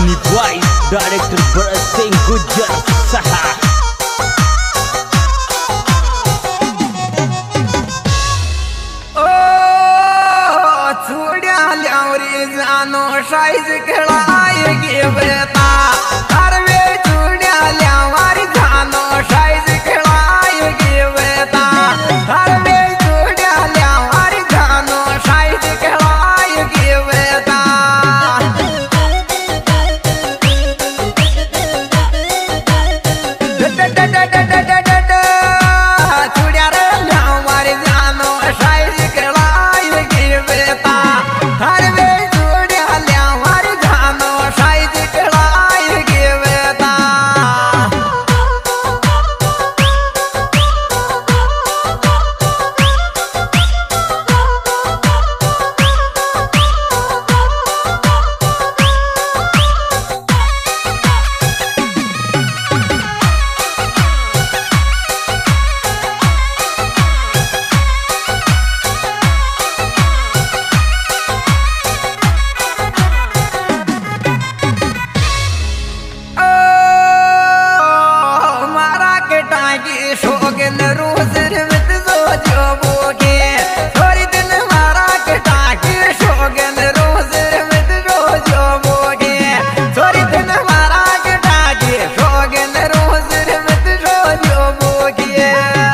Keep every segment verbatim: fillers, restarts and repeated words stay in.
निभाई डायरेक्टर भरत सिंह गुज्जर साहा। जानो साइज खिलाए गे बेटा हर वे चूड़िया लियावारी जानो साइज खिलाए गे बेटा हर वे चूड़िया लियावारी जानो साइज खिलाए गे बेटा चूड़िया रे लियावारी जानो साइज खिलाए गे बेटा हर वे शोगन रोज रमत जो जो बोगे थोड़ी दिन मारा के टाके शोगन रोज रमत जो जो बोगे थोड़ी दिन मारा के टाके शोगन रोज रमत जो जो बोगे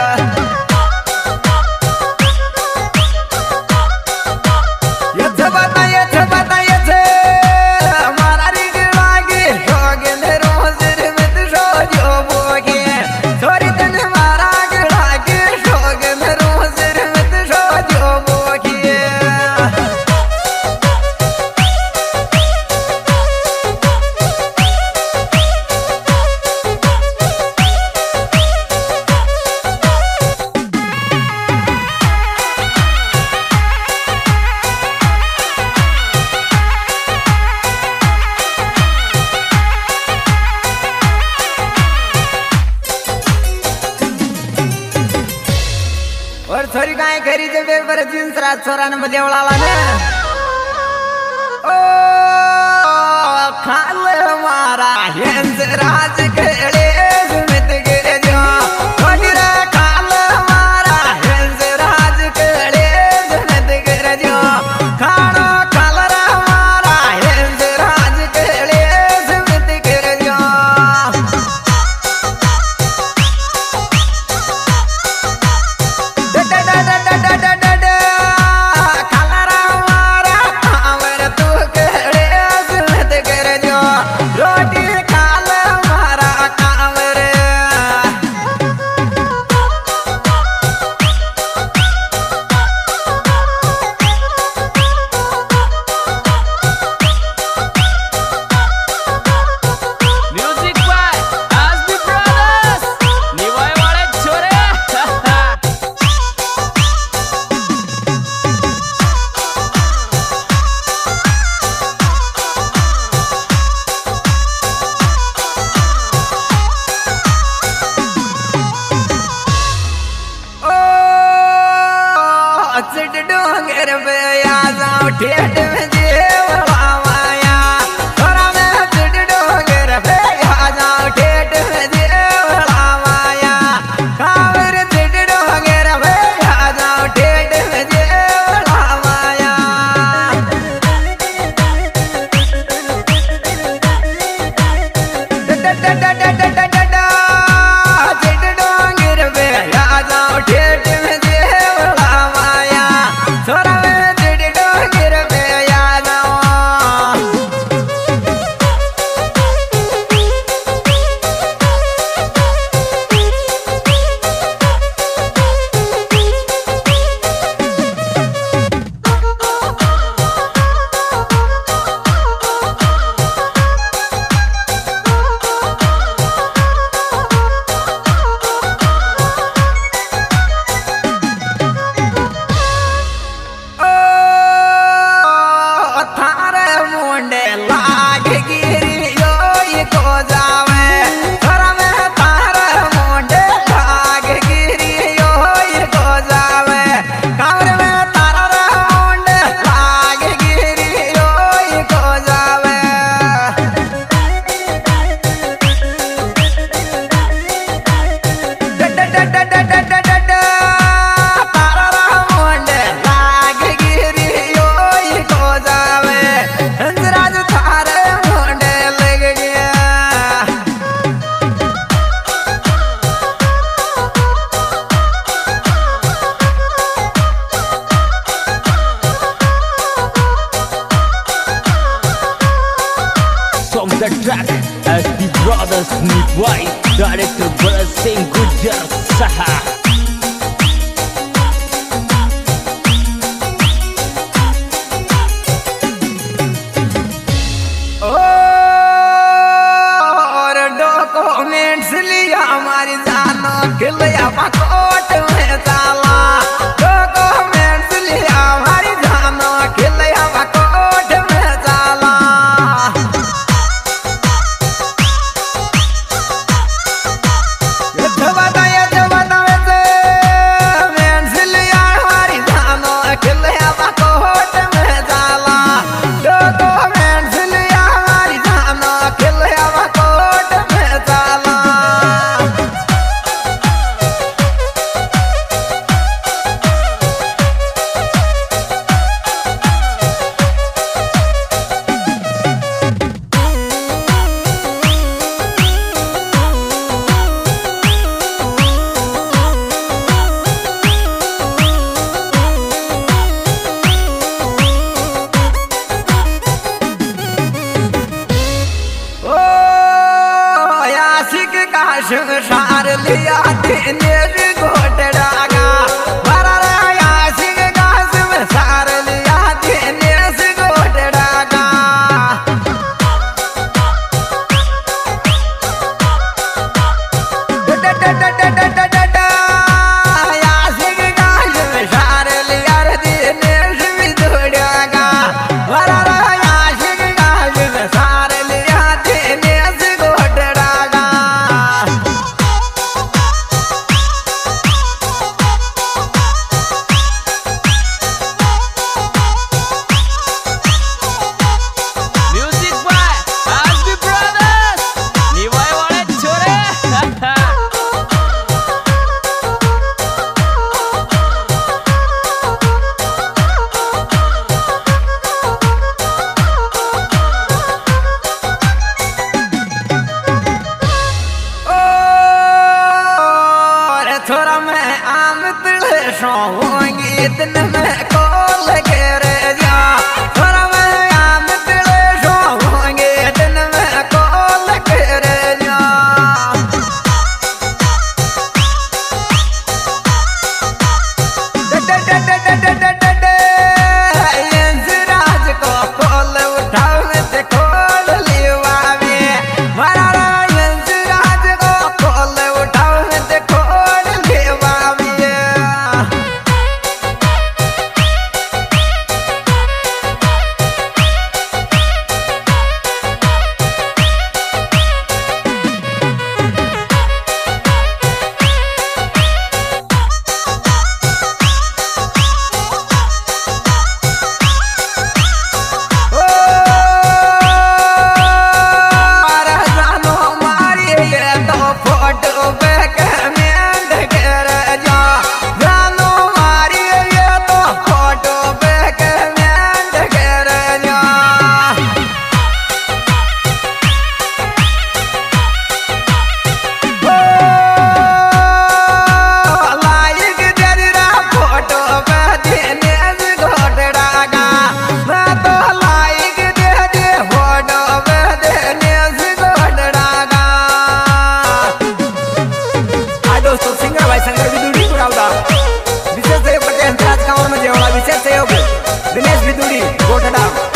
ये बता ये बता ये मारा री लागे शोगन रोज रमत जो जो बोगे थोड़ी दिन और छोरी काय करी जे बेर जीन्स रात छोरा ने देवळाला ने ओ खाल मारा हेंज राज खेळे सुमित गिरे जो छोरी रे खाल मारा हेंज राज खेळे सुमित गिरे जो खाणो खाल रे मारा हेंज राज खेळे सुमित गिरे जो डोंगर पे आ जाओ ठेठ में जेवला माया थोड़ा में चिट डोंगर पे आ जाओ ठेठ में जेवला माया कावर चिट डोंगर पे आ जाओ ठेठ में जेवला माया चिट डोंगर पे आ जाओ ठेठ में जेवला माया थोड़ा में चिट डोंगर पे resmi by Director Bharat Singh Gujjar Saha. Documents लिया हमारी जानो खिलया कोट में ताला डॉक्यूमेंट्स लिया हमारी जानो खिलया कोट में ताला ये तो बताया जो बतावे मेंस लिया हमारी जानो खिलया कोट में ताला डॉक्यूमेंट्स लिया हमारी जानो खिलया कोट में ताला संसार लिया दिनेश घोटड़ागा बराया सिंह का संसार लिया दिनेश घोटड़ागा सिंह का संसार लिया दिनेश विधोड़ागा बराया सिंह का संसार लिया दिनेश घोटड़ागा थोड़ा मैं आम तिले सोऊंगी दिन में कॉल करे जा थोड़ा मैं आम तिले सोऊंगी दिन में कॉल करे जा राज को कॉल उठाओ ते कॉल लिवा में मारा राज को कॉल उठाओ ते विशेष सहयोग करते हैं अंतराज कांवर में जेवड़ा विशेष सहयोग दिनेश विदुड़ी गोटड़ा।